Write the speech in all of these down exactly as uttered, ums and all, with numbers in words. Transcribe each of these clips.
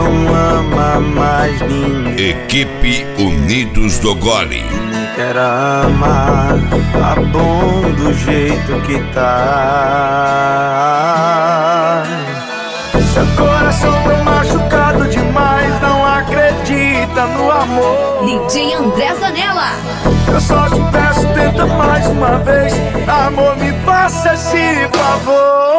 não ama mais ninguém. Equipe Unidos do Gole. Nem quer amar, tá bom do jeito que tá. Seu coração tá machucado demais, não acredita no amor. D J André Zanella. Eu só te peço, tenta mais uma vez. Amor, me faça esse favor.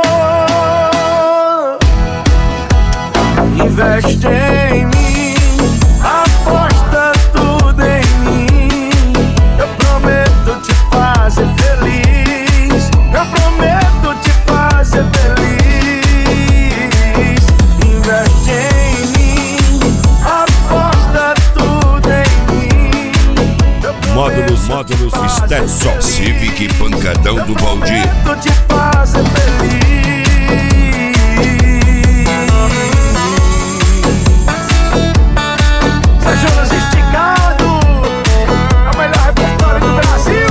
Investe em mim, aposta tudo em mim. Eu prometo te fazer feliz. Eu prometo te fazer feliz. Investe em mim, aposta tudo em mim. Módulos, módulos, Stetson, Civic Pancadão do Valdir. Eu prometo te fazer feliz. Jonas esticado, a melhor repertório do Brasil.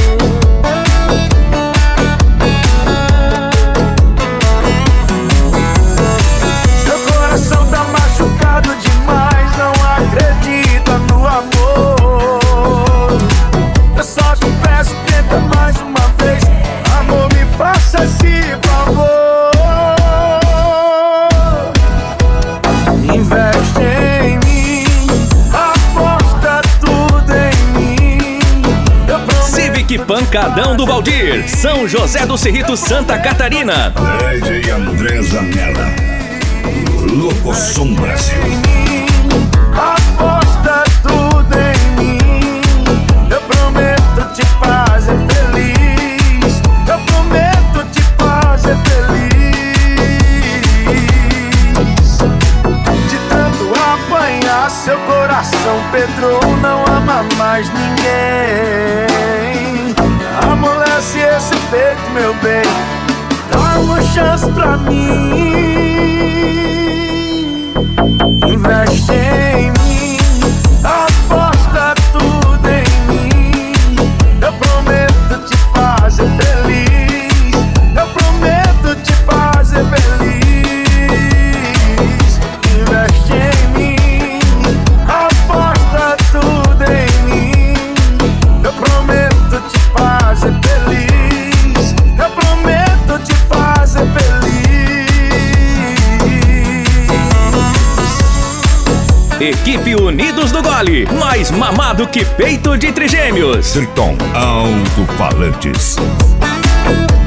Meu coração tá machucado demais, não acredita no amor. Eu só te peço, tenta mais uma vez. Amor, me faça esse favor. Investe em mim. Civic Pancadão do Valdir, São José do Cerrito, Santa Catarina. D J André Zanella, Locosom Brasil. Aposta tudo em mim. Eu prometo te fazer feliz. Eu prometo te fazer feliz. De tanto apanhar, seu coração Pedro não ama mais ninguém. Amolece esse peito, meu bem. Dá uma chance pra mim. Investe em mim, aposta tudo em mim. Eu prometo te fazer feliz. Eu prometo te fazer feliz. Investe em mim, aposta tudo em mim. Eu prometo te fazer feliz. Eu prometo te fazer feliz. Equipe Unidos do Gole, mais mamado que peito de trigêmeos. Triton Alto-Falantes.